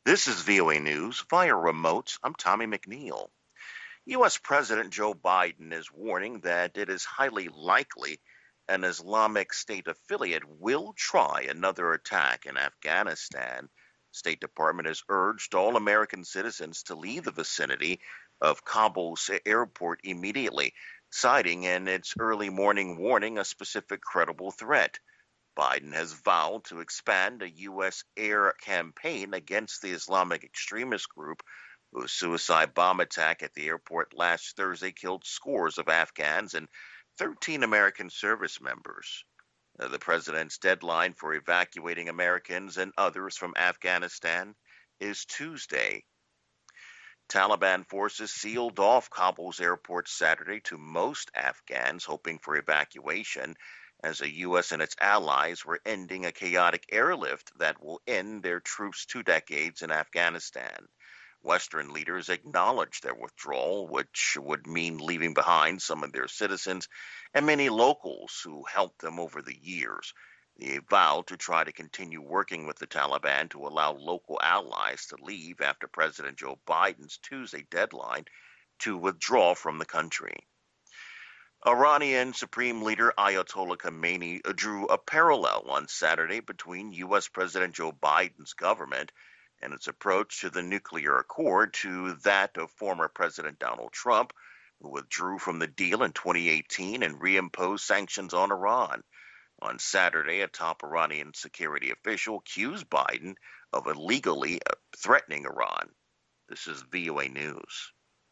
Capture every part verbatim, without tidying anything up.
This is V O A News via remote. I'm Tommy McNeil. U S. President Joe Biden is warning that it is highly likely an Islamic State affiliate will try another attack in Afghanistan. State Department has urged all American citizens to leave the vicinity of Kabul's airport immediately, citing in its early morning warning a specific credible threat. Biden has vowed to expand a U S air campaign against the Islamic extremist group whose suicide bomb attack at the airport last Thursday killed scores of Afghans and thirteen American service members. Uh, the president's deadline for evacuating Americans and others from Afghanistan is Tuesday. Taliban forces sealed off Kabul's airport Saturday to most Afghans hoping for evacuation, as the U S and its allies were ending a chaotic airlift that will end their troops' two decades in Afghanistan. Western leaders acknowledged their withdrawal, which would mean leaving behind some of their citizens and many locals who helped them over the years. They vowed to try to continue working with the Taliban to allow local allies to leave after President Joe Biden's Tuesday deadline to withdraw from the country. Iranian Supreme Leader Ayatollah Khamenei drew a parallel on Saturday between U S. President Joe Biden's government and its approach to the nuclear accord to that of former President Donald Trump, who withdrew from the deal in twenty eighteen and reimposed sanctions on Iran. On Saturday, a top Iranian security official accused Biden of illegally threatening Iran. This is V O A News.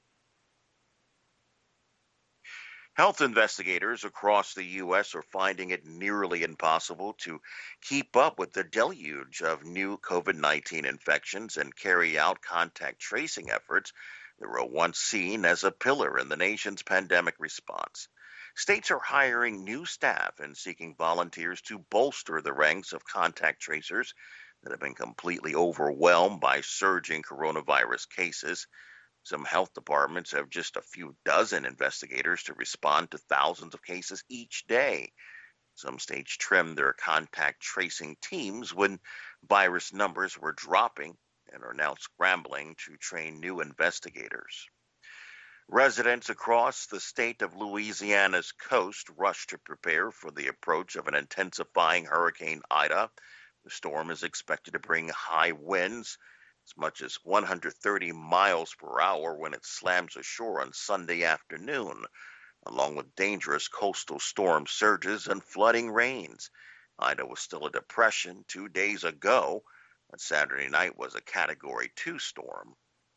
Health investigators across the U S are finding it nearly impossible to keep up with the deluge of new COVID nineteen infections and carry out contact tracing efforts that were once seen as a pillar in the nation's pandemic response. States are hiring new staff and seeking volunteers to bolster the ranks of contact tracers that have been completely overwhelmed by surging coronavirus cases. Some health departments have just a few dozen investigators to respond to thousands of cases each day. Some states trimmed their contact tracing teams when virus numbers were dropping and are now scrambling to train new investigators. Residents across the state of Louisiana's coast rushed to prepare for the approach of an intensifying Hurricane Ida. The storm is expected to bring high winds as much as one hundred thirty miles per hour when it slams ashore on Sunday afternoon, along with dangerous coastal storm surges and flooding rains. Ida was still a depression two days ago, and Saturday night was a Category two storm.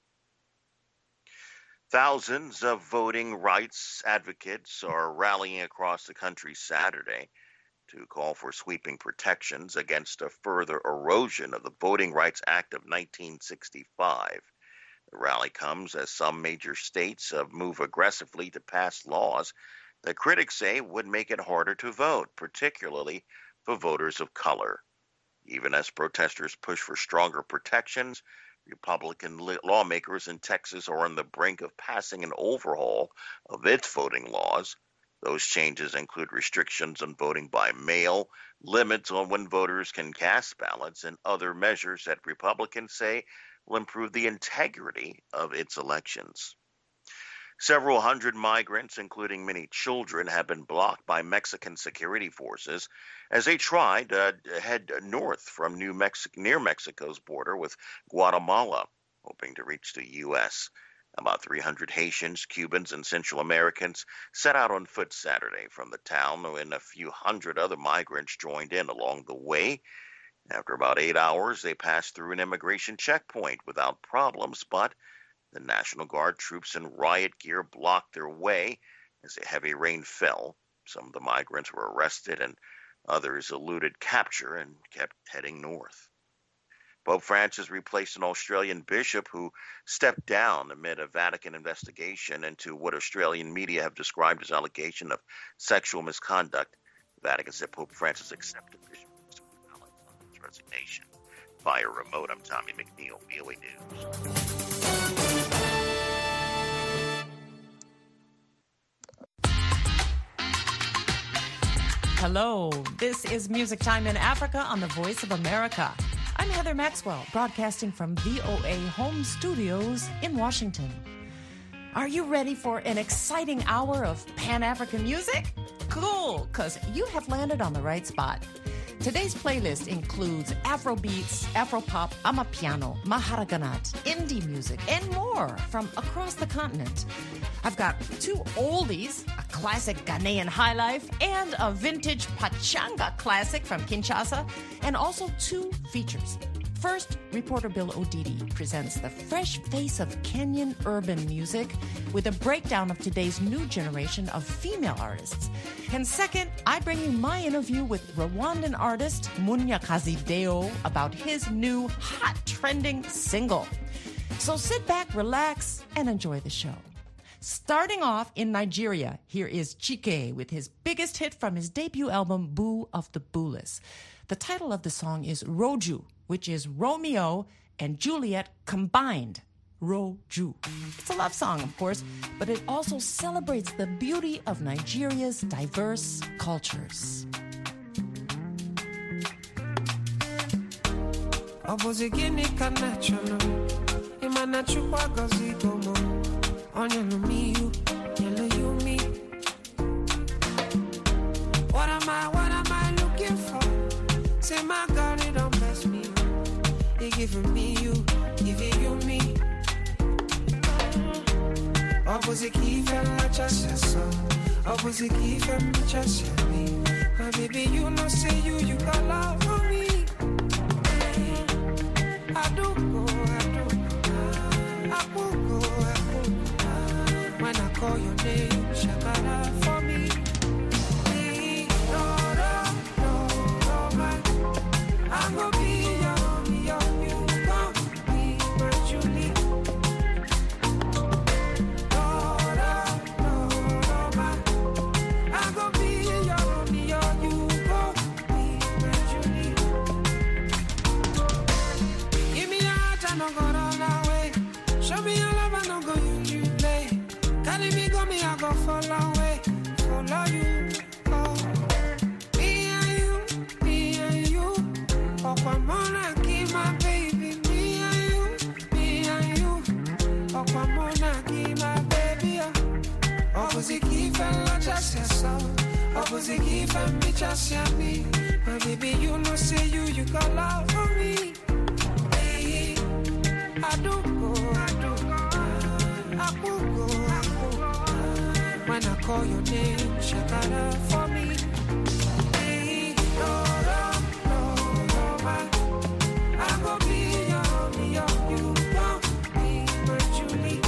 Thousands of voting rights advocates are rallying across the country Saturday to call for sweeping protections against a further erosion of the Voting Rights Act of nineteen sixty-five. The rally comes as some major states have moved aggressively to pass laws that critics say would make it harder to vote, particularly for voters of color. Even as protesters push for stronger protections, Republican lawmakers in Texas are on the brink of passing an overhaul of its voting laws. Those changes include restrictions on voting by mail, limits on when voters can cast ballots, and other measures that Republicans say will improve the integrity of its elections. Several hundred migrants, including many children, have been blocked by Mexican security forces as they try to head north from New Mexico, near Mexico's border with Guatemala, hoping to reach the U S About three hundred Haitians, Cubans, and Central Americans set out on foot Saturday from the town, and a few hundred other migrants joined in along the way. After about eight hours, they passed through an immigration checkpoint without problems, but the National Guard troops in riot gear blocked their way as a heavy rain fell. Some of the migrants were arrested and others eluded capture and kept heading north. Pope Francis replaced an Australian bishop who stepped down amid a Vatican investigation into what Australian media have described as allegation of sexual misconduct. The Vatican said Pope Francis accepted Bishop's resignation. Via remote, I'm Tommy McNeil, V O A News. Hello, this is Music Time in Africa on the Voice of America. I'm Heather Maxwell, broadcasting from V O A Home Studios in Washington. Are you ready for an exciting hour of Pan-African music? Cool, because you have landed on the right spot. Today's playlist includes Afrobeats, Afropop, Amapiano, Maharaganat, indie music, and more from across the continent. I've got two oldies, a classic Ghanaian highlife, and a vintage Pachanga classic from Kinshasa, and also two features. First, reporter Bill Odidi presents the fresh face of Kenyan urban music with a breakdown of today's new generation of female artists. And second, I bring you my interview with Rwandan artist Munyakazi Deo about his new hot trending single. So sit back, relax, and enjoy the show. Starting off in Nigeria, here is Chike with his biggest hit from his debut album, Boo of the Booless. The title of the song is Roju, which is Romeo and Juliet combined. Roju. It's a love song, of course, but it also celebrates the beauty of Nigeria's diverse cultures. What am I, what am I looking for? Say my God, it don't bless me. He giving me you, giving you me. Opposite key fell like just so. Opposite key fell like just me. My baby, you know, say you, you got love for me. I do go, I do go. I will go, I will go. When I call your name, shakara for me. I'm gonna be your, be your, you gon' be my Julie. Lord, Lord, my, I'm gonna be your, be your, you gon' be my Julie. Give me your heart, I don't go run away. Show me your love, I don't go use you play. Carry me, go me, I go follow away, follow you. Okwamona, give my baby, me and you, me and you. Okwamona, give my baby. Opposite give and just so. Opposite give and me just me. My baby, you know, say you, you got love for me. Hey, I do go, I do go. I will go, I will go. When I call your name, shakara for me. Hey, Lord. I'm gonna be your, be your, you gon' be my Julie.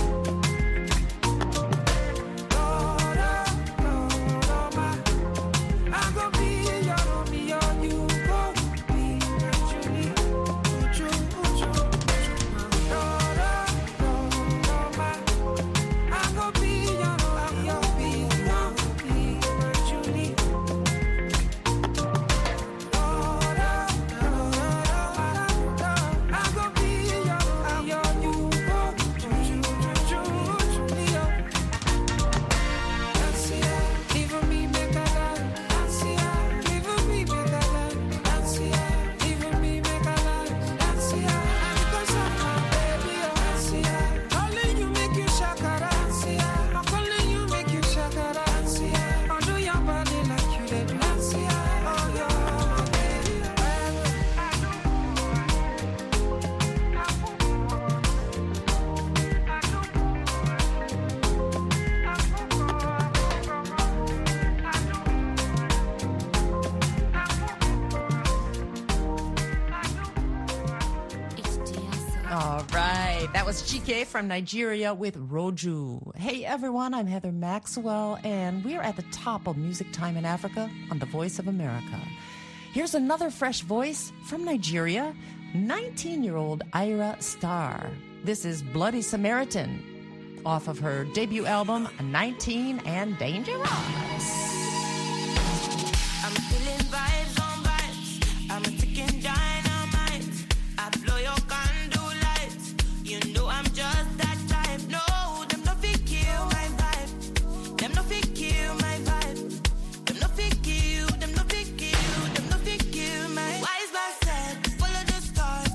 Lord, Lord, Lord, my, I'm gonna be your, be your, you gon' be my Julie. Uju, uju, uju, Lord, Lord, Lord, my, I'm gonna be your, be your, be, you gon' be my Julie. Chike from Nigeria with Roju. Hey everyone, I'm Heather Maxwell, and we're at the top of Music Time in Africa on the Voice of America. Here's another fresh voice from Nigeria, nineteen-year-old Ira Star. This is Bloody Samaritan, off of her debut album, nineteen and Dangerous. I'm feeling vibes on vibes. I'm a ticking dynamite. I blow your candle lights. You know I'm just that type. No, them no fit kill my vibe. Them no fit kill my vibe. Them no fit kill. Them no fit kill. Them no fit kill my. Wise man said, follow the stars.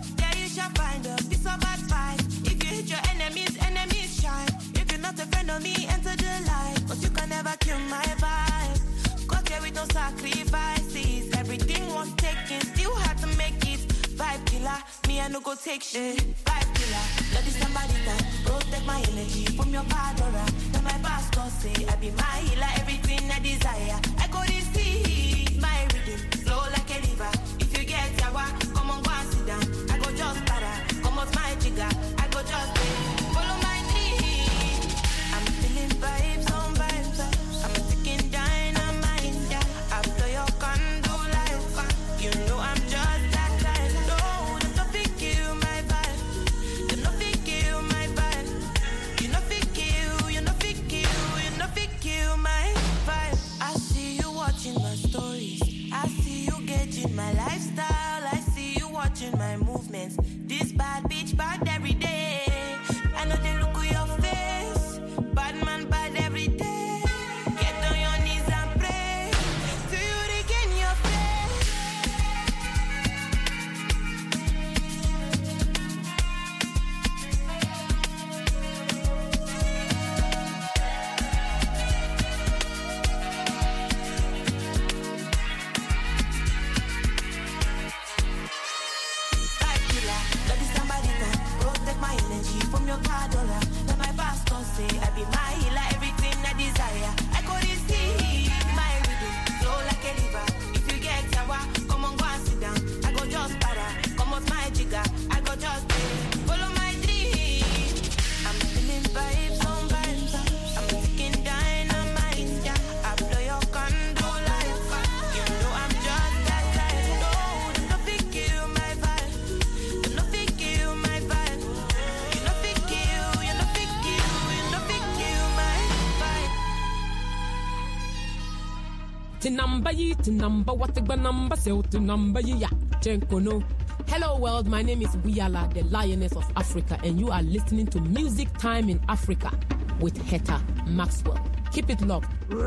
no sacrifices. Everything was taken, still had to make it. Vibe killer, me I no go take shit. Vibe killer, let this somebody that protect my energy from your padora. Now my pastor say I be my healer, everything I desire. I go this see my rhythm, flow like a river. If you get yawa, come on go and sit down. I go just para, come out my jigger. I go just pay, follow my dream. I'm feeling vibes on vibes. I'm taking dynamite, yeah. I blow your condo life. You know I'm just that type. No, there's nothing kill my vibe. There's nothing kill my vibe. You nothing kill, you nothing kill, you nothing kill my vibe. I see you watching my stories. I see you gauging my lifestyle. I see you watching my movements. This bad bitch bad every day. I know they look at your face. Bad man bad every day. Get on your knees and pray till you regain your faith. Vibe killer, let me somebody that protect my energy from your padora. Now my pastor say I be my healer, everything I desire. I go this see my rhythm, flow like a river. If you get yawa, come on go and sit down. I go just para, come out my jigger. I go just pay, follow my dream. I'm feeling vibes on vibes. I'm taking dynamite, yeah. I blow your condo life. You know I'm just that type. No, there's nothing kill my vibe. There's nothing kill my vibe. You nothing kill, you nothing kill, you nothing kill my vibe. Tinamba yi, tinamba watigba number se tinamba yi ya chenkono. Hello world, my name is Buyala, the Lioness of Africa, and you are listening to Music Time in Africa with Heta Maxwell. Keep it locked.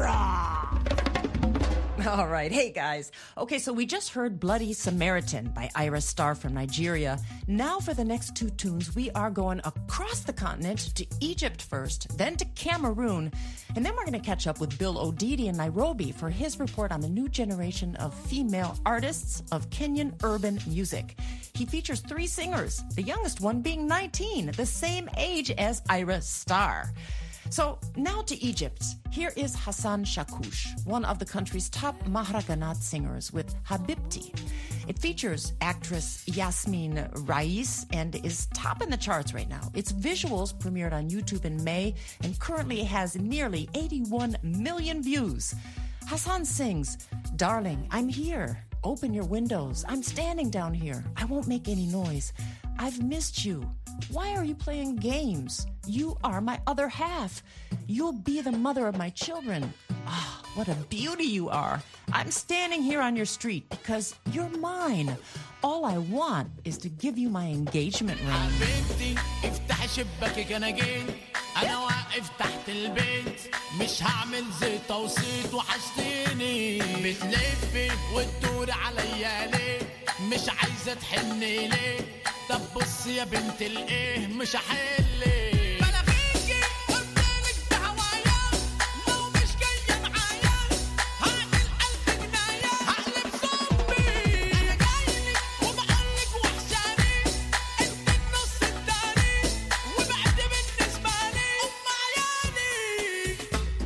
All right. Hey, guys. Okay, so we just heard Bloody Samaritan by Ira Star from Nigeria. Now for the next two tunes, we are going across the continent to Egypt first, then to Cameroon, and then we're going to catch up with Bill Odidi in Nairobi for his report on the new generation of female artists of Kenyan urban music. He features three singers, the youngest one being nineteen, the same age as Ira Star. So now to Egypt. Here is Hassan Shakush, one of the country's top Mahraganat singers with Habibti. It features actress Yasmin Rais and is top in the charts right now. Its visuals premiered on YouTube in May and currently has nearly eighty-one million views. Hassan sings, "Darling, I'm here. Open your windows. I'm standing down here. I won't make any noise. I've missed you. Why are you playing games? You are my other half. You'll be the mother of my children. Ah, what a beauty you are. I'm standing here on your street because you're mine. All I want is to give you my engagement ring." حبيبتي افتح شباكك انا جيت انا واقف تحت البيت مش هعمل زيطة وصيت وحشتيني بتلفي وتدوري عليا ليه مش عايزة تحني ليه طب بص يا بنت الايه مش هحلك بلاغيكي قدامك بهوايا لو مش جاية معايا هعمل ألف جناية هقلب زومبي أنا جايلك وبقولك وحشاني انت النص التاني وبعد بالنسبة لي أم عيالي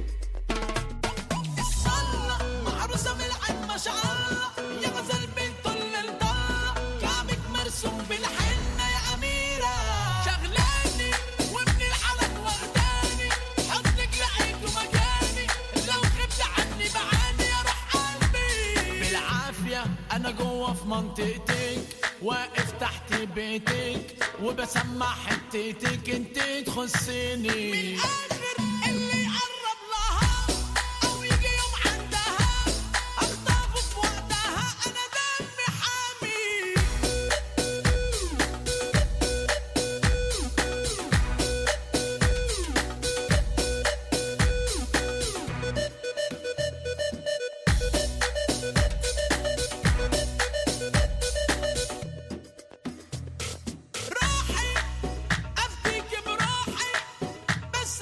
الصلاة محروسة من العين ما شاء الله يا غزال بنت الملطة كعبك مرسوم بالحنة يا أميرة شغلاني ومن الحلق واخداني حضنك لقيته مكاني لو غبت عني بعاني يا روح قلبي بالعافية أنا جوه في منطقتك واقف تحت بيتك وبسمع حتتك انت تخصني من الآخر اللي يقرب لها أو يجي يوم عندها أخطفه في وقتها أنا دمي حامي روحي أفتيك بروحي بس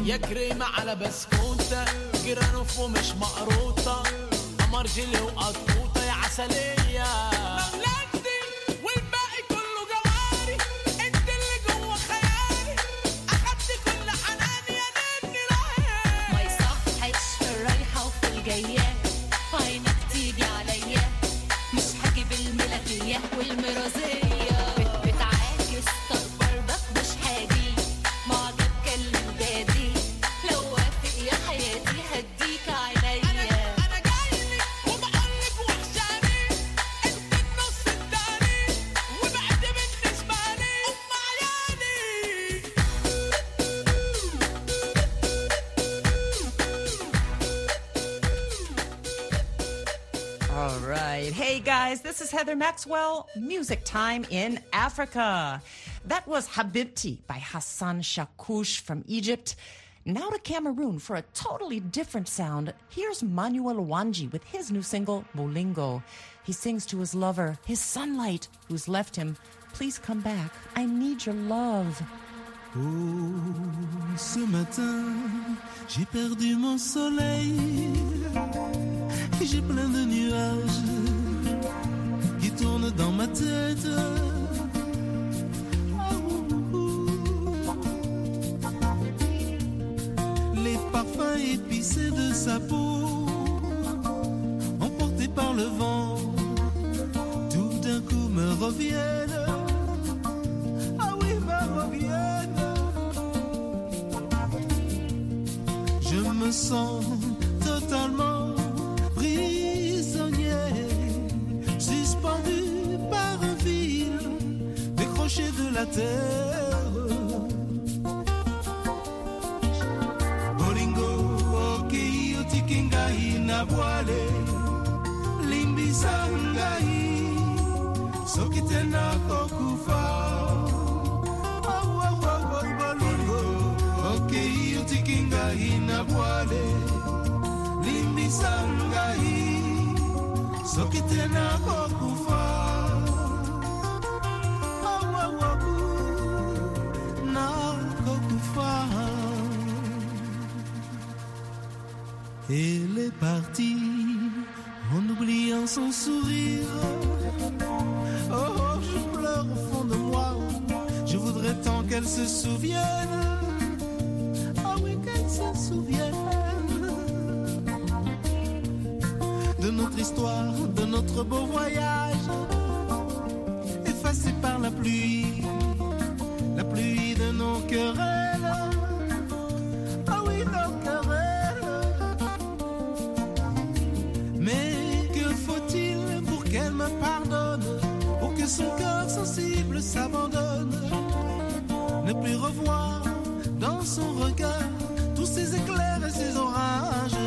يا كريمة على بسكوتة جرانوف ومش مقروطة قمر جيلي وقطوطة يا عسلية مملكتي والباقي كله جواري انت اللي جوه خيالي اخدت كل حناني يا نني رايح ما يصحش في الرايحة وفي الجاية عينك تيجي عليا مش هجيب الملكية والمرازية بت- بتعاكس طب برضك مش هاجي معجب كلم دادي لو وافق يا حياتي هديك عينيا انا جايلك وبقولك وحشاني انت النص التاني وبعد بالنسبة لي ام عيالي All right. Hey, guys, this is Heather Maxwell. Music time in Africa. That was Habibti by Hassan Shakouch from Egypt. Now to Cameroon for a totally different sound. Here's Manuel Wanji with his new single, Bolingo. He sings to his lover, his sunlight, who's left him. Please come back. I need your love. Oh, ce matin, j'ai perdu mon soleil. J'ai plein de nuages qui tournent dans ma tête. Ah, ouh, ouh. Les parfums épicés de sa peau, emportés par le vent, tout d'un coup me reviennent. Ah oui, me reviennent. Je me sens totalement prisonnier, suspendu par un fil, décroché de la terre. Bolingo, oki, otikingai, nabwale, limbisangai, sokitena kokufa. Bolingo, oki, otikingai, nabwale, limbisangai, sokitena kokufa. Na kokufa. Elle est partie en oubliant son sourire. Oh, oh, je pleure au fond de moi. Je voudrais tant qu'elle se souvienne. Ah oui, qu'elle se souvienne de notre histoire, de notre beau voyage, effacé par la pluie, la pluie de nos querelles. Ah oui, nos querelles. Mais que faut-il pour qu'elle me pardonne, pour que son cœur sensible s'abandonne, ne plus revoir dans son regard tous ces éclairs et ces orages.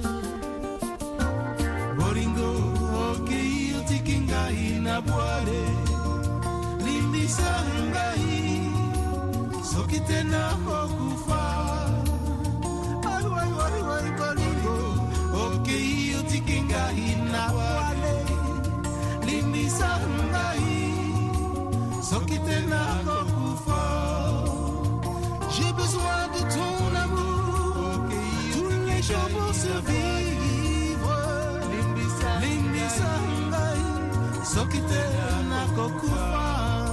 Bolingo, oki, otikingai, nabwale, limbisangai, sokitena kokufa. Ay, ay, ay, ay, bolingo, oki, otikingai, nabwale, limbisangai, sokitena kokufa. J'ai besoin de ton amour, tous les jours pour survivre. Limbisangai, sokitena kokufa.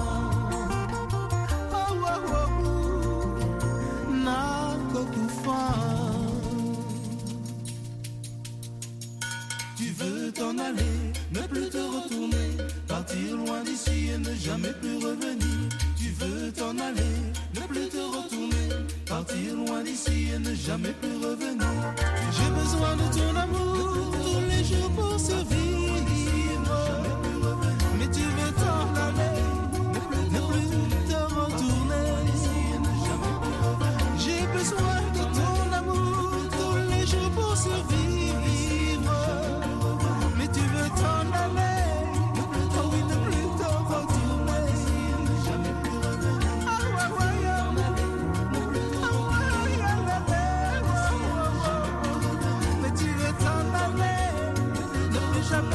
Oh, oh, oh, na kokufa. Tu veux t'en aller, ne plus te retourner, partir loin d'ici et ne jamais plus revenir. Tu veux t'en aller, ne plus te retourner, partir loin d'ici et ne jamais plus revenir. J'ai besoin de ton amour tous les jours pour survivre. Mais tu veux t'en aller, ne plus te retourner. J'ai besoin de ton amour tous les jours pour survivre. Mais tu veux t'en aller, oh oui, ne plus te retourner. Ah ouais, ouais, ah ouais, mais tu veux t'en aller, ne plus jamais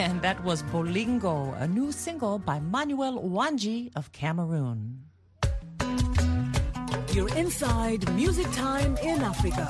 And that was Bolingo, a new single by Manuel Wanji of Cameroon. You're inside Music Time in Africa.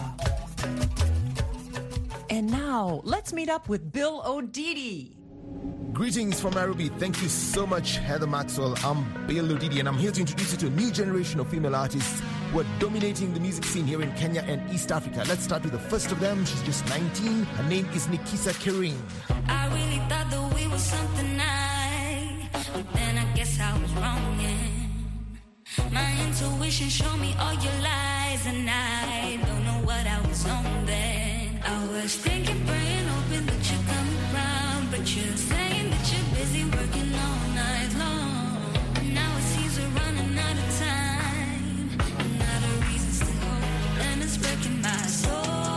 And now, let's meet up with Bill O'Didi. Greetings from Nairobi. Thank you so much, Heather Maxwell. I'm Bill O'Didi, and I'm here to introduce you to a new generation of female artists who are dominating the music scene here in Kenya and East Africa. Let's start with the first of them. She's just nineteen. Her name is Nikisa Kering. I really thought that we were something nice, but then I guess I was wrong. Yeah. My intuition showed me all your lies, and I don't know what I was on then. I was thinking, praying, hoping that you're coming round, but you're saying that you're busy working all night long. Now it seems we're running out of time, and not a reason to hope, and it's breaking my soul.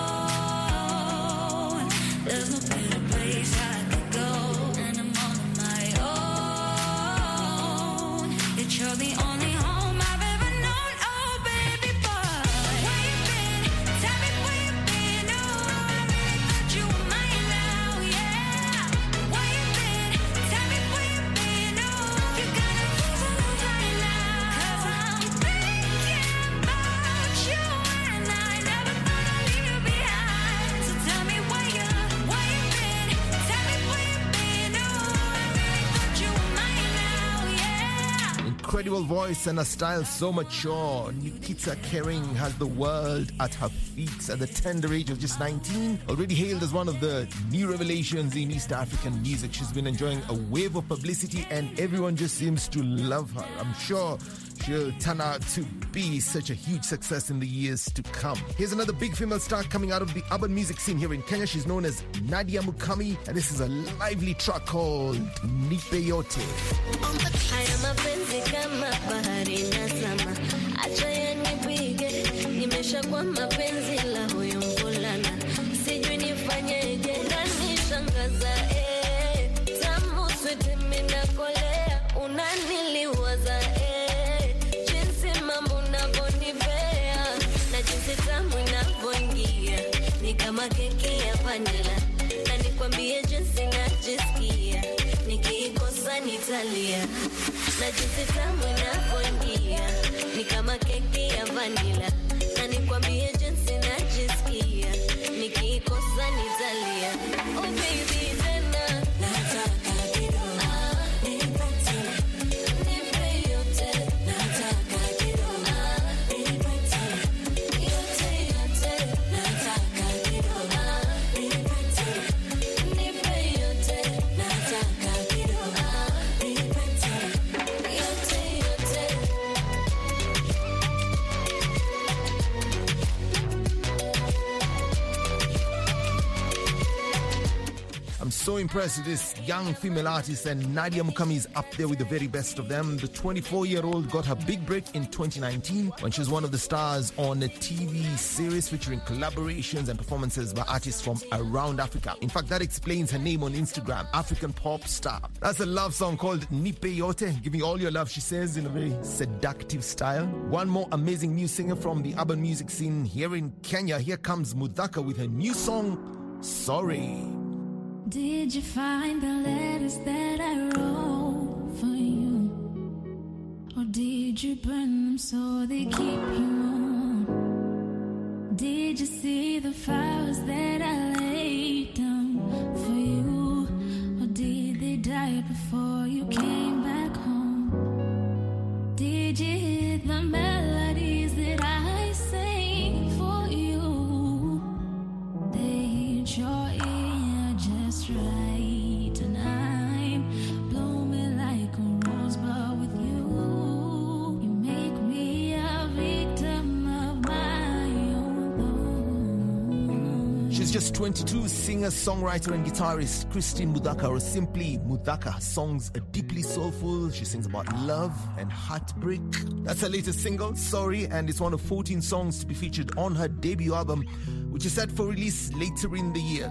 There's no better place I could go, and I'm all on my own. That you're the only home I've ever known. Oh, baby boy, where you been? Tell me where you been. Oh, I really thought you were mine now, yeah. Where you been? Tell me where you been. Oh, you got a reason to right now. 'Cause I'm thinking about you, and I never thought I'd leave you behind. So tell me where you, where you been? Tell me where you been. Oh, I really thought you were mine now, yeah. Incredible voice and a style so mature. Nikisa Kering has the world at her feet at the tender age of just nineteen. Already hailed as one of the new revelations in East African music. She's been enjoying a wave of publicity and everyone just seems to love her. I'm sure she'll turn out to be such a huge success in the years to come. Here's another big female star coming out of the urban music scene here in Kenya. She's known as Nadia Mukami, and this is a lively track called Nipe Yote. Haya mapenzi kama bahari nazama, acha yanipige, nimeshakuwa mapenzi la huyu mvulana, sijui nifanyeje, unanishangaza eh, tamu switi minakolea, unaniliwaza eh, jinsi mambo unavyonipea, na jinsi tamu inavyoingia, ni kama keki ya vanilla, na nikwambie jinsi najisikia, nikikosa nitalia, na jinsi tamu inavyoingia, ni kama keki ya vanilla, na nikwambie jinsi najisikia, nikikosa nitalia. Oh baby tena nataka kidogo, ah, nipe tena, nipe yote, nataka kidogo, ah, nipe tena, yote yote, nataka kidogo, ah, nipe tena, nipe yote, nataka kidogo, ah, nipe tena, yote yote. I'm so impressed with this young female artist, and Nadia Mukami is up there with the very best of them. The twenty-four-year-old got her big break in twenty nineteen when she was one of the stars on a T V series featuring collaborations and performances by artists from around Africa. In fact, that explains her name on Instagram, African pop star. That's a love song called Nipe Yote, giving all your love, she says, in a very seductive style. One more amazing new singer from the urban music scene here in Kenya. Here comes Mudhaka with her new song, Sorry. Did you find the letters that I wrote for you? Or did you burn them so they keep you warm? Did you see the flowers that I laid down for you? Or did they die before you came back home? Did you hear the melodies that I sang for you? They hit your ear just right, and I'm blooming like a rosebud with you. You make me a victim of my own thoughts. She's just twenty-two, singer, songwriter, and guitarist Christine Mudhaka, or simply Mudhaka. Her songs are deeply soulful. She sings about love and heartbreak. That's her latest single, Sorry, and it's one of fourteen songs to be featured on her debut album, which is set for release later in the year.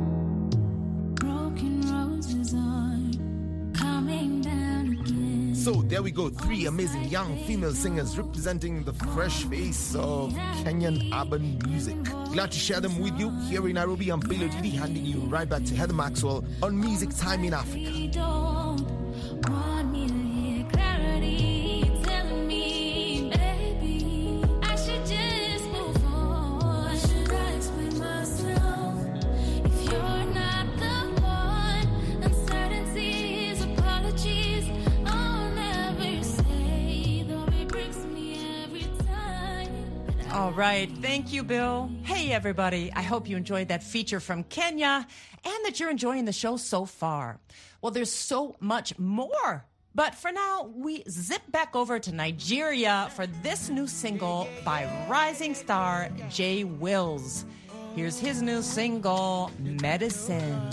So So there we go, three amazing young female singers representing the fresh face of Kenyan urban music. Glad to share them with you. Here in Nairobi, I'm Bilo Didi, handing you right back to Heather Maxwell on Music Time in Africa. You don't want me to hear clarity telling me, baby, I should just move on. Should I explain myself? If you're not the one, uncertainties, apologies, I'll never say, though it breaks me every time. All right. Thank you, Bill. Hey, everybody. I hope you enjoyed that feature from Kenya and that you're enjoying the show so far. Well, there's so much more. But for now, we zip back over to Nigeria for this new single by rising star Jay Wills. Here's his new single, Medicine.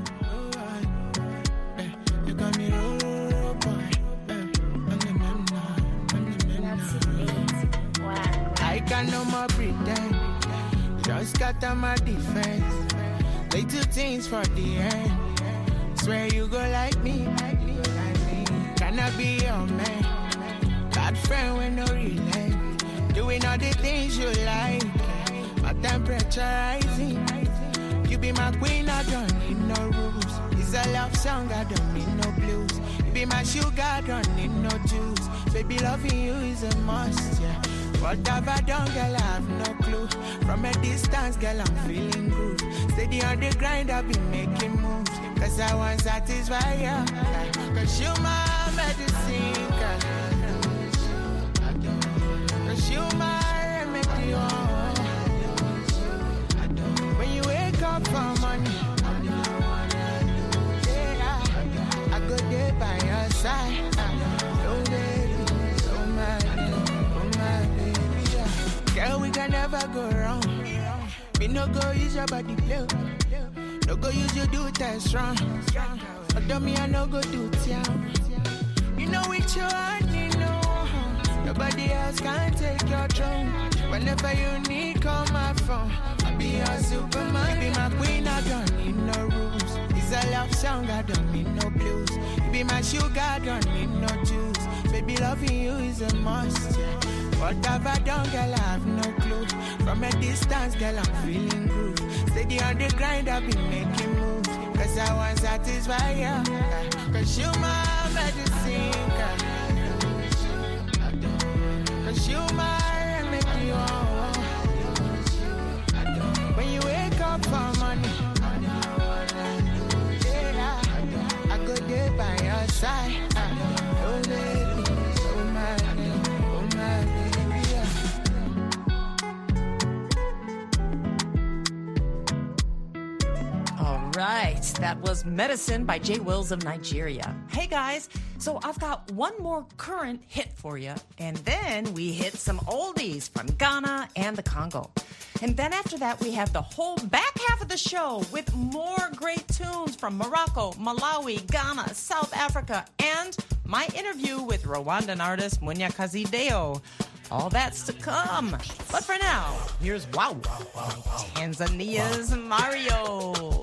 You got me roll, roll, boy. I can no more pretend. Just got on my defense. They do things for the end. Swear you go like me. Can I be your man? Bad friend with no relent. Doing all the things you like. My temperature rising. You be my queen, I don't need no rules. It's a love song, I don't need no blues. You be my sugar, I don't need no juice. Baby, loving you is a must, yeah. What have I done, girl, I have no clue. From a distance, girl, I'm feeling good. Steady on the grind, I've been making moves. Cause I want to satisfy you. Cause you my medicine, girl. Cause you my remedy, oh. When you wake up for money, yeah, I go there by your side. Oh, baby, oh, my, oh, my baby, yeah. Girl, we can never go wrong. Me no go use your body play. No go use your do test wrong. Although me I no go do town. You know which you want, you know. Nobody else can take your throne. Whenever you need, call my phone. I'll be your superman. You be my queen, I don't need no rules. It's a love song, I don't need no blues. You be my sugar, I don't need no juice. Baby, loving you is a must, yeah. What have I done, girl, I have no clue. From a distance, girl, I'm feeling good. Steady on the grind, I've been making moves. Cause I want to satisfy you. Cause you my medicine, girl. Cause you my remedy, oh. When you wake up for money, yeah, I go there by your side. Oh, baby, oh, my, oh, my baby, yeah. All right, that was Medicine by Jay Wills of Nigeria. Hey guys, so I've got one more current hit for you, and then we hit some oldies from Ghana and the Congo. And then after that, we have the whole back half of the show with more great tunes from Morocco, Malawi, Ghana, South Africa, and my interview with Rwandan artist Munyakazi Deo. All that's to come. But for now, here's Wow Wow, Tanzania's Mario.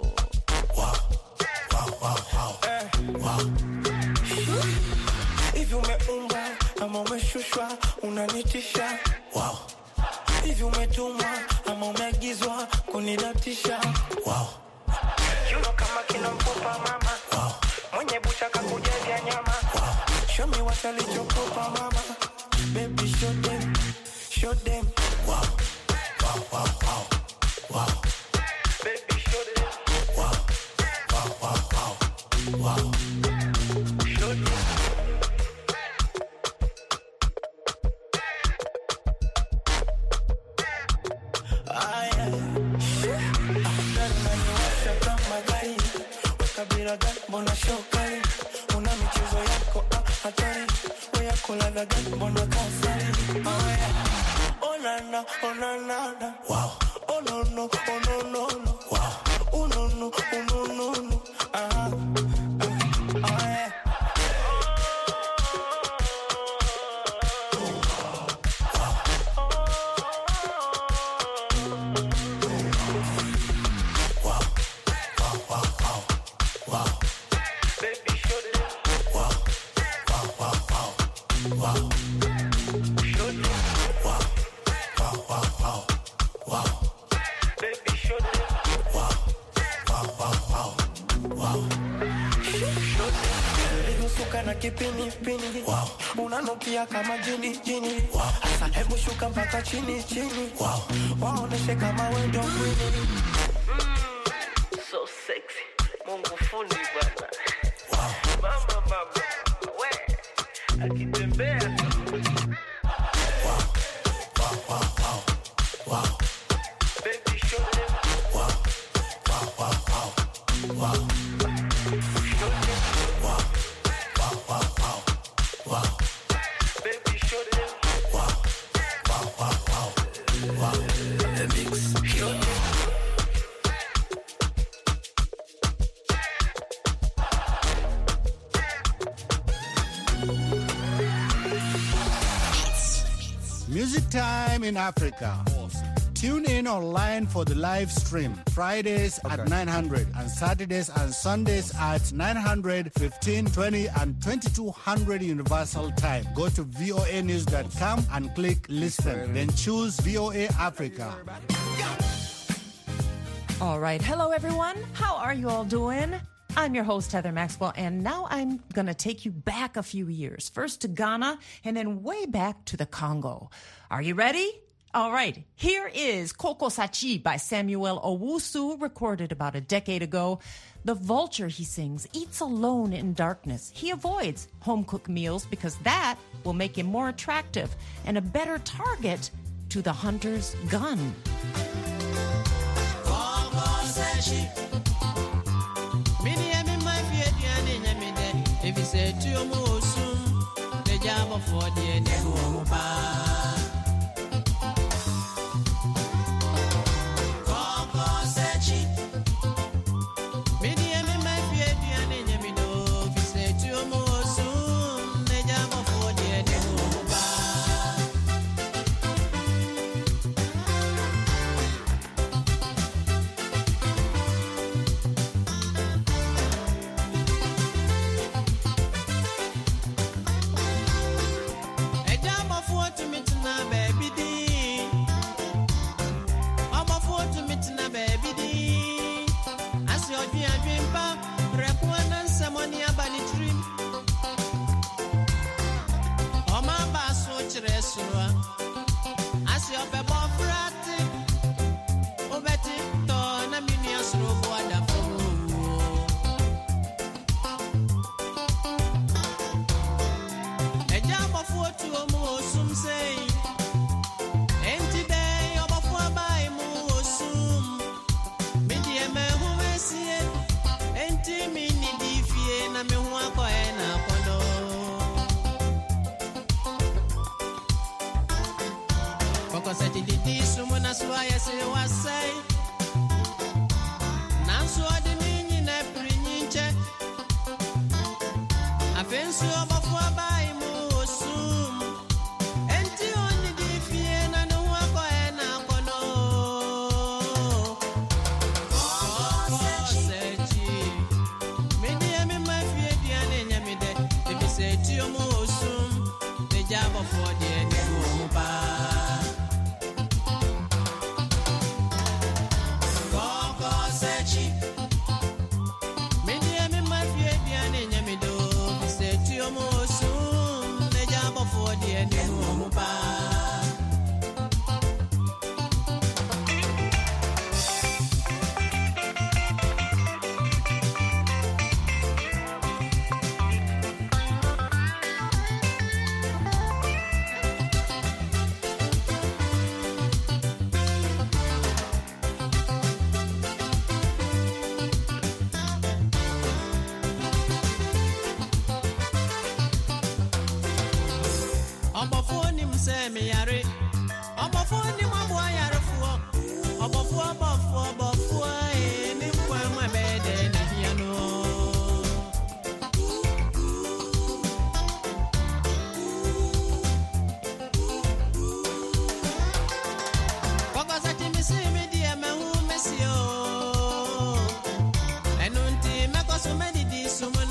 Hivi umeumba ama umeshushwa unanitisha. Wow. Hivi umetumwa ama umeagizwa kunidatisha. Wow. You know kama kina mfupa mama. Wow. Mwenye bucha kakujevya nyama. Wow. Show me what alichokupa mama. Baby show them, show them. Wow. Wow, wow, wow. Wow. Baby show them. Wow. Wow, wow, wow. Wow. Show them. Mbona shokali una michezo yako ah hatari wewe kula daga mbona kasari oh yeah oh na na oh na na wow oh no no oh no no no wow oh no no oh no no no ah oh yeah Wow. Wow, wow, wow, wow, wow. Baby, show them. Wow, wow, wow, wow, wow. Suka na kipini pini. Wow. Unanukia kama jini jini. Wow. Asa hebu shuka mpaka chini chini. Wow. Waoneshe kama wewe ndio queen. Mm, so sexy. Mungu fundi bwana. Wow. Mama mama. We. Akitembea. Wow. Wow, wow, wow. Wow. Baby show them. Wow. Wow, wow, wow. Wow. Show them. Wow. Wow, wow, wow. Wow. Baby show them. Wow. Wow, wow, wow. Wow. The mix. Show them. Music Time in Africa. Tune in online for the live stream. Fridays Okay. at nine hundred and Saturdays and Sundays at nine hundred, fifteen, twenty and twenty-two hundred Universal Time. Go to V O A news dot com and click listen. Then choose V O A Africa. All right. Hello, everyone. How are you all doing? I'm your host, Heather Maxwell, and now I'm going to take you back a few years. First to Ghana, and then way back to the Congo. Are you ready? All right. Here is Koko Sachi by Samuel Owusu, recorded about a decade ago. The vulture, he sings, eats alone in darkness. He avoids home-cooked meals because that will make him more attractive and a better target to the hunter's gun. If you say to your most soon, the job of for the end of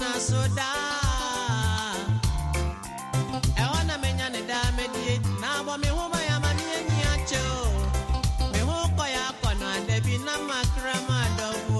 Now wa me homa ya mani enyi acho. Me hoko ya kono debi na makrama dobo.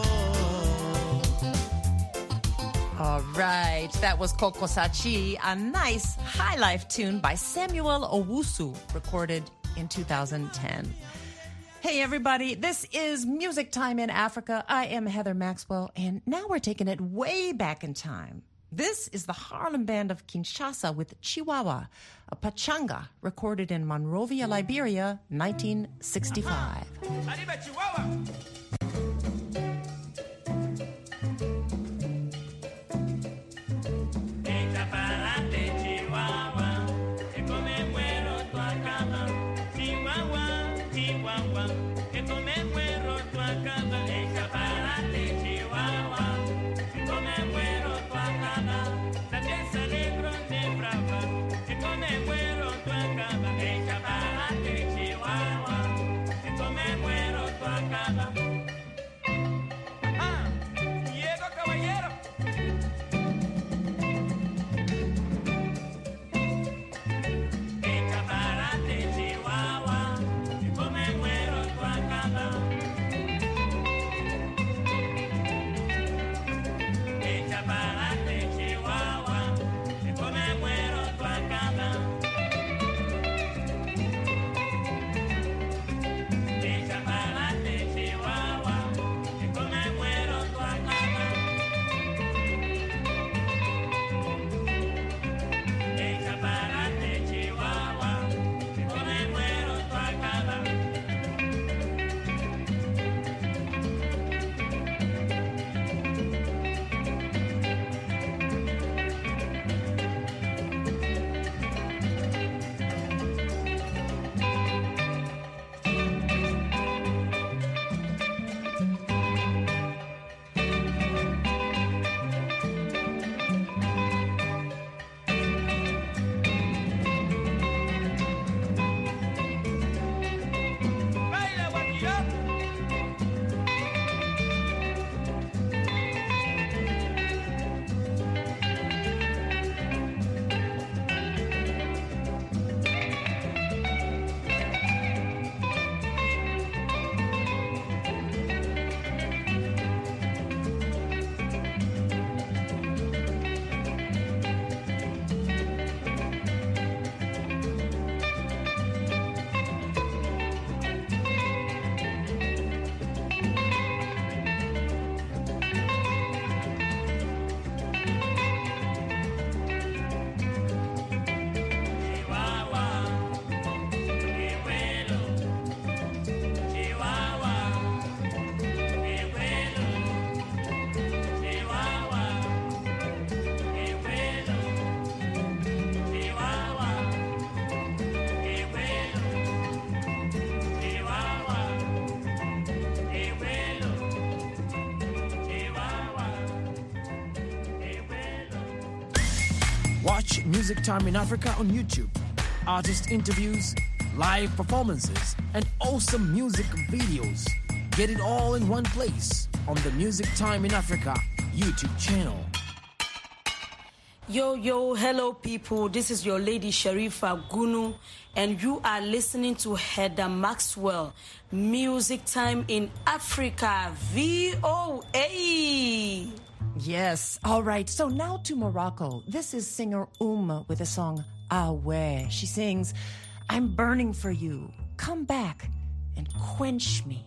All right, that was Koko Sachi, a nice high life tune by Samuel Owusu, recorded in two thousand ten. Hey everybody, this is Music Time in Africa. I am Heather Maxwell, and now we're taking it way back in time. This is the Harlem Band of Kinshasa with Chihuahua, a pachanga recorded in Monrovia, Liberia, nineteen sixty-five. Arriba Chihuahua. Watch Music Time in Africa on YouTube. Artist interviews, live performances, and awesome music videos. Get it all in one place on the Music Time in Africa YouTube channel. Yo, yo, hello people. This is your lady Sharifa Gunu, and you are listening to Heather Maxwell, Music Time in Africa, V O A. Yes. All right. So now to Morocco. This is singer Oum with the song Awe. She sings, I'm burning for you. Come back and quench me.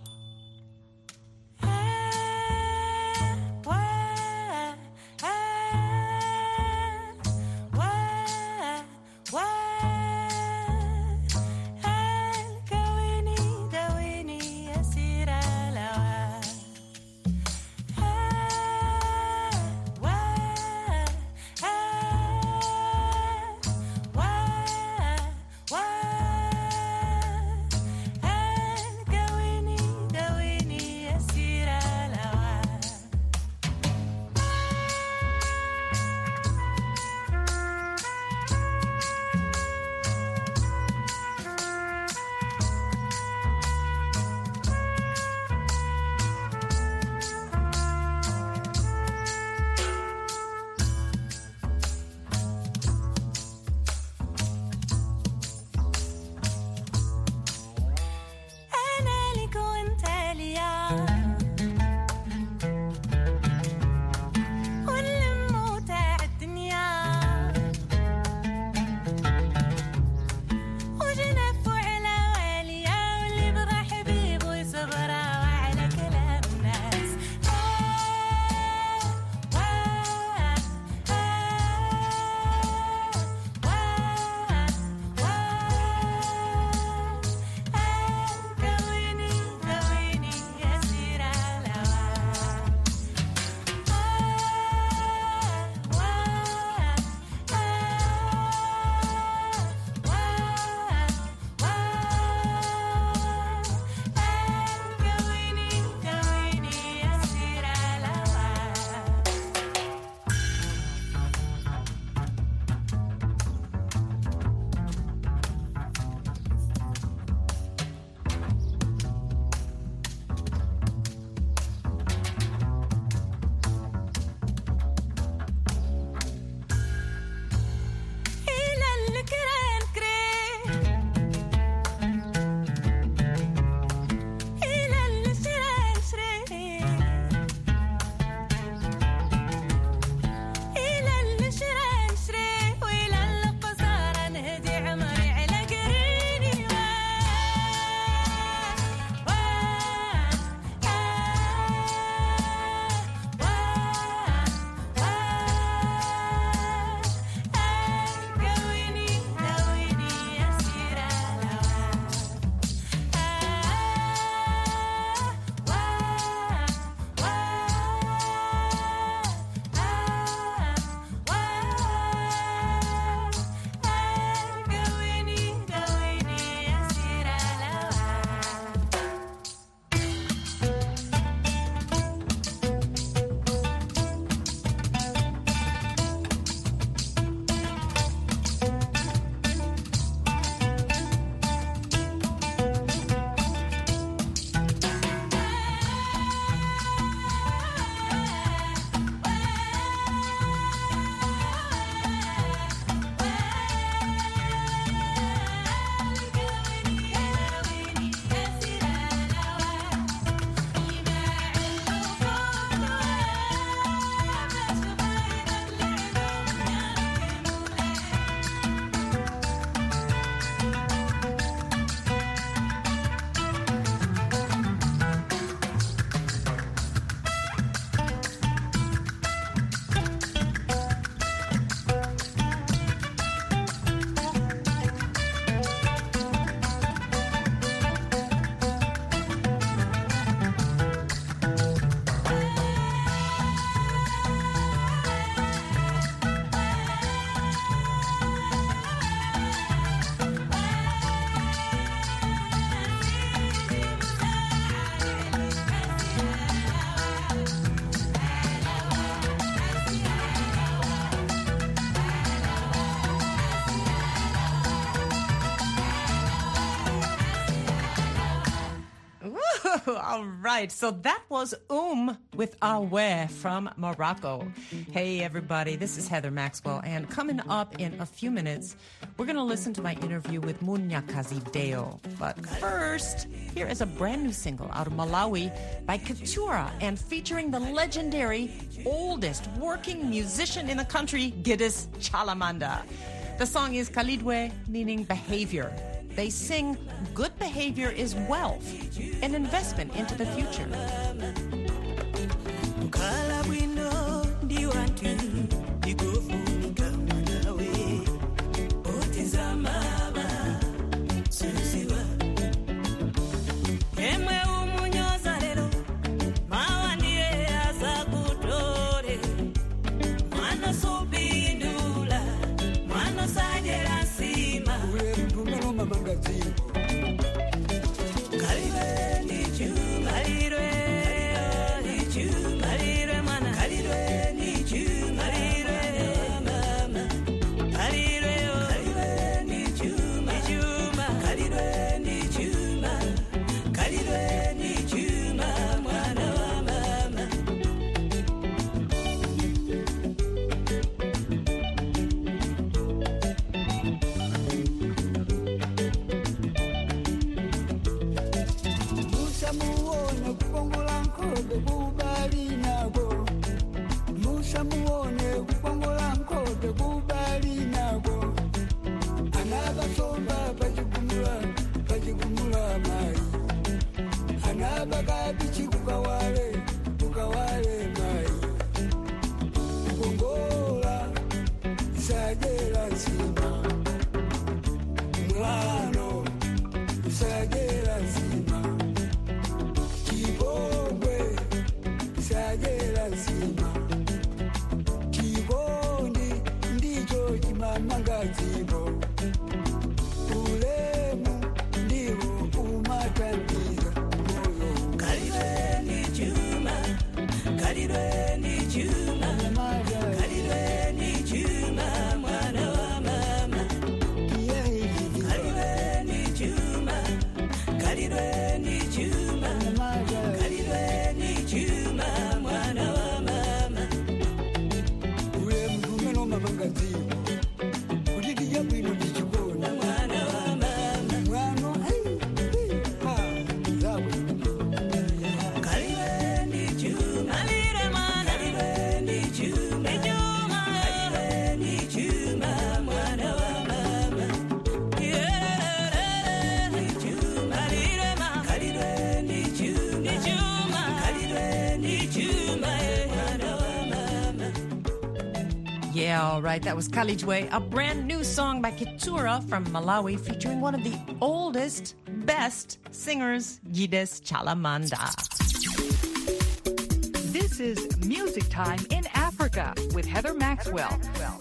All right, so that was Um with Awe from Morocco. Hey, everybody, this is Heather Maxwell, and coming up in a few minutes, we're going to listen to my interview with Munyakazi Deo. But first, here is a brand new single out of Malawi by Keturah and featuring the legendary, oldest working musician in the country, Giddes Chalamanda. The song is Kalidwe, meaning behavior. They sing good behavior is wealth, an investment into the future. Yeah, all right. That was Kalidwe, a brand new song by Keturah from Malawi, featuring one of the oldest, best singers, Giddes Chalamanda. This is Music Time in Africa with Heather Maxwell.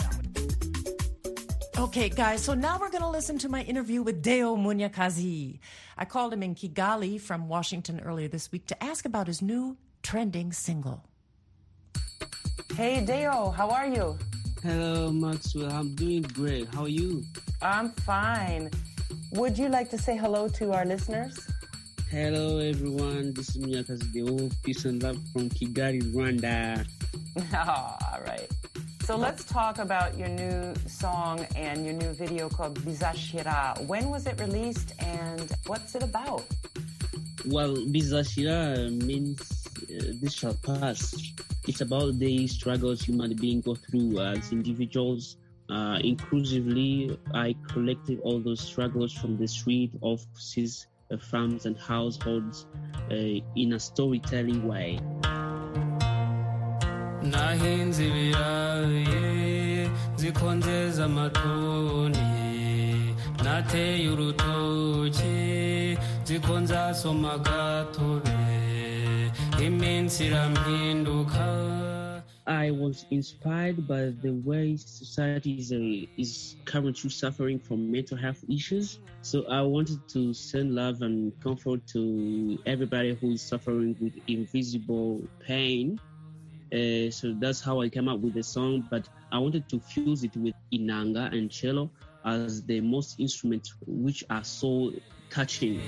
Okay, guys, so now we're going to listen to my interview with Deo Munyakazi. I called him in Kigali from Washington earlier this week to ask about his new trending single. Hey, Deo, how are you? Hello, Maxwell. I'm doing great. How are you? I'm fine. Would you like to say hello to our listeners? Hello, everyone. This is Munyakazi Deo. Peace and love from Kigali, Rwanda. Oh, all right. So let's talk about your new song and your new video called Bizashira. When was it released and what's it about? Well, Bizashira means uh, this shall pass. It's about the struggles human beings go through as individuals. Uh, inclusively, I collected all those struggles from the street, offices, uh, farms, and households uh, in a storytelling way. Nahinze ibirayi zikonjeza amatoni nateye urutoki zikonza soma gatobe iminsi irampinduka. I was inspired by the way society is, uh, is currently suffering from mental health issues. So I wanted to send love and comfort to everybody who is suffering with invisible pain. Uh, so that's how I came up with the song, but I wanted to fuse it with inanga and cello as the most instruments which are so touching.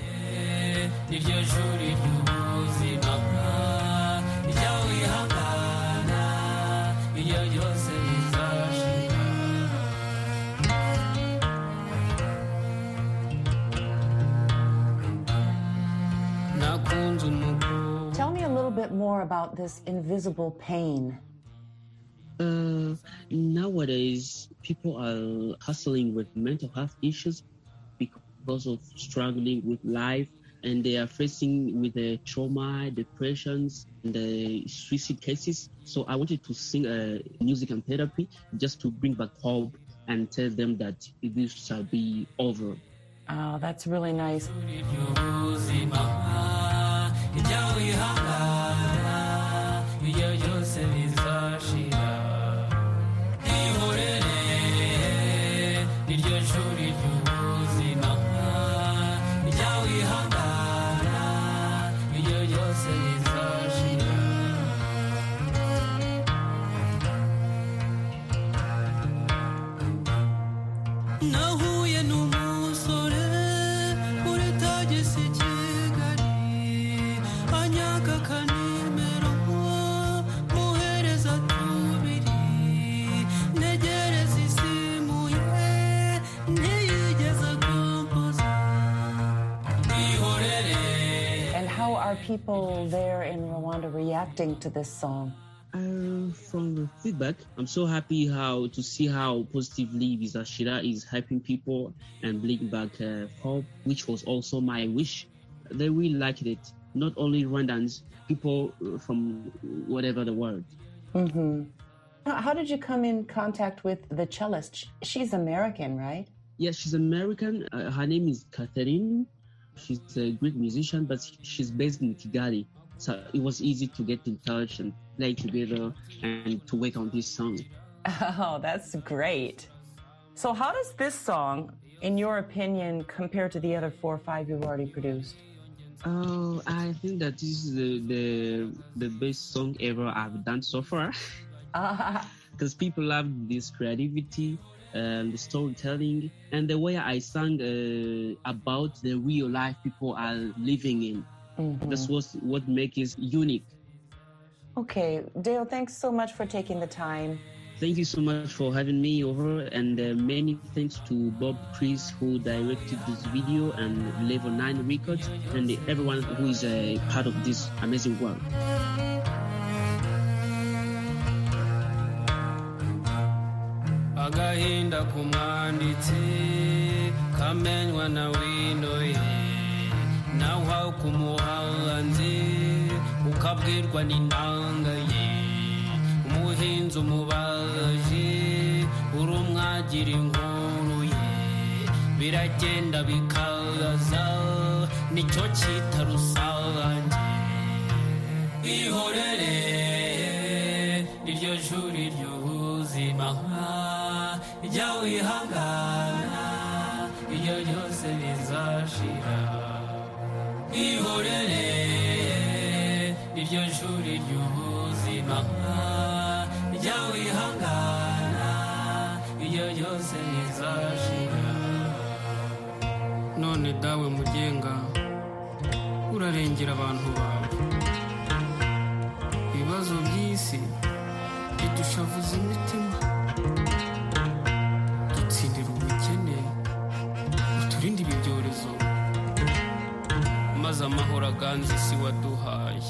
Tell me a little bit more about this invisible pain. Uh, nowadays, people are hustling with mental health issues because of struggling with life, and they are facing with the trauma, depressions, and the suicide cases. So I wanted to sing uh, music and therapy just to bring back hope and tell them that this shall be over. Oh, that's really nice. People there in Rwanda reacting to this song? Uh, from the feedback, I'm so happy how to see how positively Bizashira is helping people and bringing back uh, hope, which was also my wish. They really liked it. Not only Rwandans, people from whatever the world. Mm-hmm. How did you come in contact with the cellist? She's American, right? Yes, she's American. Uh, her name is Catherine. She's a great musician, but she's based in Kigali. So it was easy to get in touch and play together and to work on this song. Oh, that's great. So how does this song, in your opinion, compare to the other four or five you've already produced? Oh, I think that this is the the, the best song ever I've done so far. Because people love this creativity, Um, the storytelling, and the way I sang uh, about the real life people are living in. Mm-hmm. That's what, what makes it unique. Okay, Dale, thanks so much for taking the time. Thank you so much for having me over, and uh, many thanks to Bob Chris, who directed this video, and Level nine Records, and everyone who is a part of this amazing work. Agahinda kumwanditsi kamenywa na wino ye naho kumuhanzi ukabwirwa n'inanga ye umuhinzi umubaji urumwagira inkuru ye biragenda bikaza nicyo cyita rusange ihorere iryo juri ry'ubuzima jya wihangana iyo byose bizashira ihorere iryo juri ry'ubuzima jya wihangana iyo byose bizashira none dawe mugenga urarengera abantu bawe ibibazo by'isi bidushavuza imitima dutsindira ubukene uturinde ibi byorezo maze amahoro aganze isi waduhaye.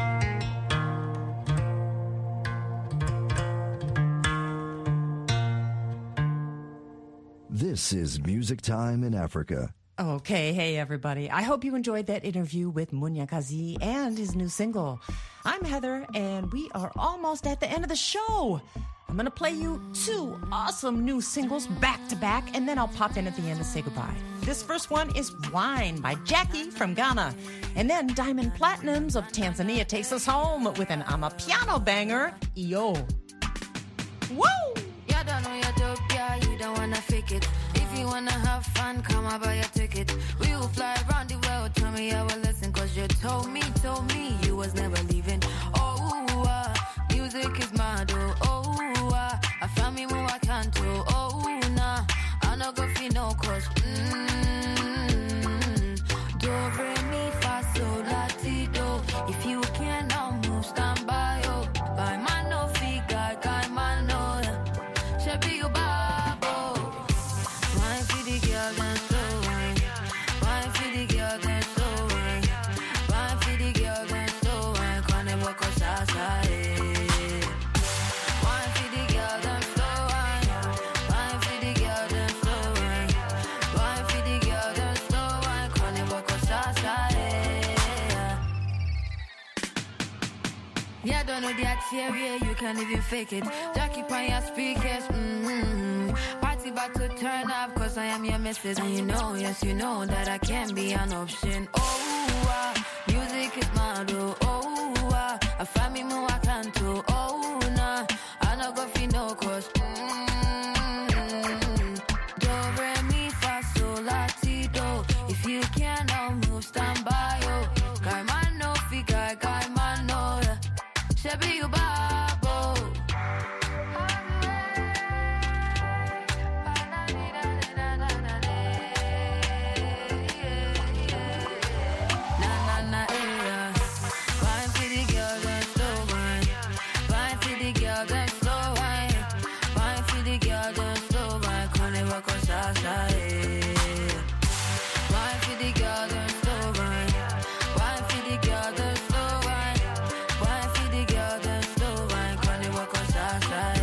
This is Music Time in Africa. Okay, hey everybody. I hope you enjoyed that interview with Munyakazi and his new single. I'm Heather, and we are almost at the end of the show. I'm gonna play you two awesome new singles back to back, and then I'll pop in at the end to say goodbye. This first one is Wine by Jackie from Ghana. And then Diamond Platinums of Tanzania takes us home with an Amapiano banger, Iyo. Woo! You don't know your dope, yeah, you don't wanna fake it. If you wanna have fun, come and buy a ticket. We will fly around the world, tell me I will listen. Cause you told me, told me you was never leaving. Oh, uh, music is mad, oh, oh, uh, I found me more I can't do, oh, nah, I no go feel Yeah, don't know that theory, you can't even fake it. Jackie on your speakers, mm-hmm. Party about to turn up, cause I am your missus. And you know, yes, you know that I can be an option. Oh, uh, music is mad, oh, oh, uh, I find me more I can too, oh, nah. I no go fi no cause, mm-hmm. Do, re, mi, fa, sol, la, ti, do. If you can, I'll move, stand by, oh. Guy man no fi, guy, guy man no, yeah. Shabby you babo. Na na na yeah. Wine for the girl that's slow wine. Wine for the girl that's slow wine. Wine for the girl that's slow wine. Kone wako sasa yeah. Wine for the girl that's slow wine. Wine for the girl that's slow wine. Wine for the girl that's slow wine. Kone wako sasa yeah.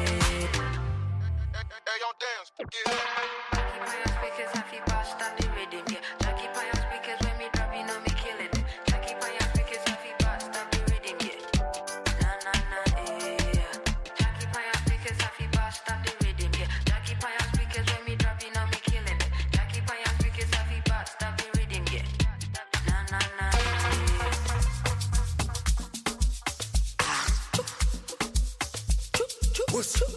Hey, yo, dance, yeah. Keep on your speakers, happy boss, stop the rhythm, yeah. Jackie on your speakers, when me drop, you know me killing it. Jackie on your speakers, happy boss, stop the rhythm, yeah. Na na na, yeah. Jackie on your speakers, happy boss, stop the rhythm, yeah. Jackie on your speakers, when me drop, you know me killing it. Jackie on your speakers, happy boss, stop the rhythm, yeah. Na na na, yeah. What's up?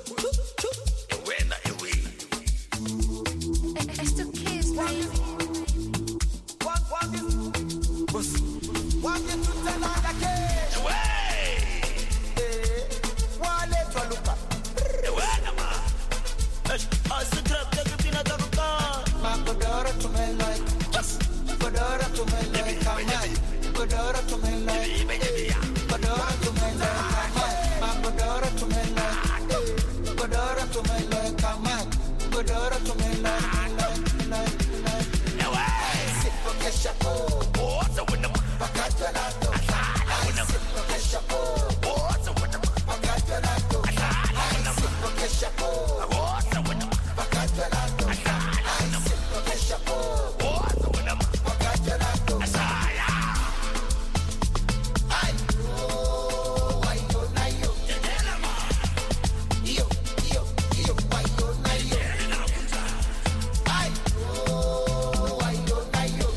It's the kids, baby. What, what is, what's, what is to tell on the cage? Away! Eh, one let you look up. Away, nama. As the trap, take a pina to go. Macodora to me like, Godora to me like, Kamai. Godora to me like, Godora to me like, Kamai. Macodora to me like, Godora to me like, Kamai. Godora to me like, like, like, like. Sit for the chapeau. What's up with the Bacatalato? I sit for the chapeau. What's up with the Bacatalato? I sit for the chapeau. What's up with the Bacatalato? I sit for the chapeau. What's up with the Bacatalato? I know, I know, I know. Yo, yo, yo, I know, I know. I know, I know, I know.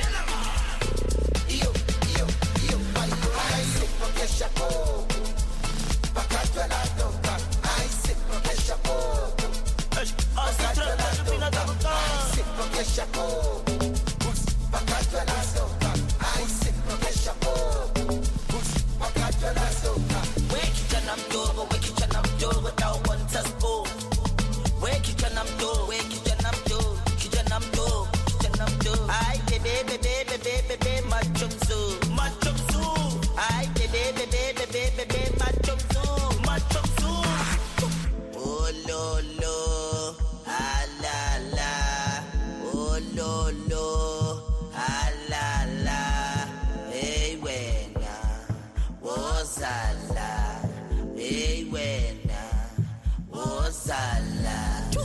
Yo, yo, yo, I know, I sit for the chapeau. Bacatalato, I sit for the chapeau. Bacatalato, I sit for the chapeau. Bacatalato, I sit for the chapeau. Bacatalato, wake it and I'm doing, wake it and I'm doing without one test boom. Wake it and I'm doing, wake it and I'm doing, it and I'm doing, it and I'm doing. I baby, baby, baby, baby, macho zoo, macho zoo. I baby, baby, baby, baby, macho zoo, macho zoo. Oh lo lo, ah la la, oh lo lo, ah la la. Hey wena, wozala, hey wena, wozala.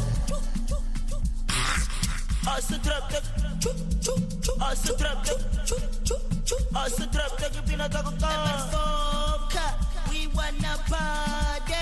As the trap, as the trap, as the trap, take a pina to go. We wanna party.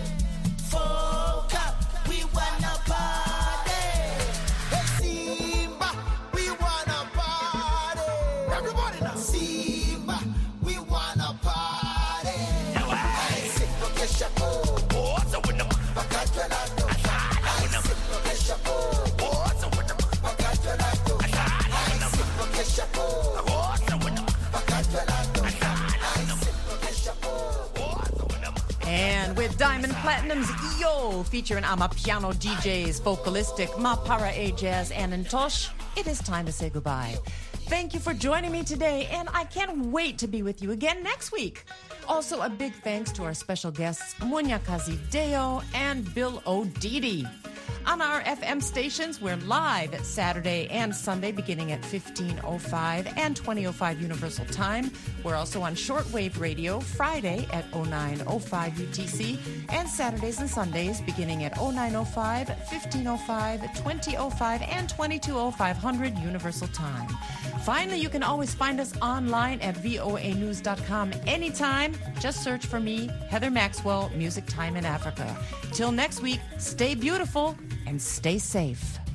Foca, we wanna party. Hey Simba, we wanna party. Everybody now. Simba, we wanna party. I sit for the chapeau. What's up with the Bacatalato? I sit for the chapeau. What's up with the Bacatalato? I sit for the chapeau. What's up with the Bacatalato? I sit for the chapeau. And with Diamond Platinum's E O featuring Amapiano D Js, Vocalistic, Mapara A Jazz, and Antosh, it is time to say goodbye. Thank you for joining me today, and I can't wait to be with you again next week. Also, a big thanks to our special guests, Munya Kazideo and Bill O'Didi. On our F M stations, we're live at Saturday and Sunday beginning at fifteen oh five and twenty oh five Universal Time. We're also on shortwave radio Friday at oh nine oh five U T C and Saturdays and Sundays beginning at oh nine oh five, fifteen oh five, twenty oh five, and twenty-two oh five hundred Universal Time. Finally, you can always find us online at V O A news dot com anytime. Just search for me, Heather Maxwell, Music Time in Africa. Till next week, stay beautiful and stay safe.